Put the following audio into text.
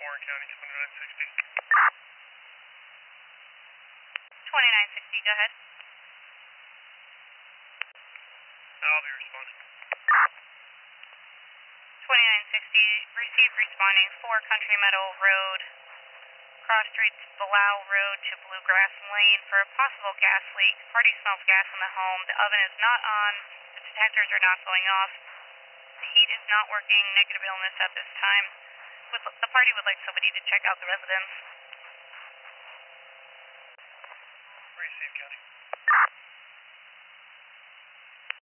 Warren County 2960. 2960, go ahead. I'll be responding. 2960, received responding 4 Country Meadow Road, cross streets Below Road to Bluegrass Lane for a possible gas leak. Party smells gas in the home. The oven is not on. The detectors are not going off. The heat is not working. Negative illness at this time. The party would like somebody to check out the residence. Receive, County.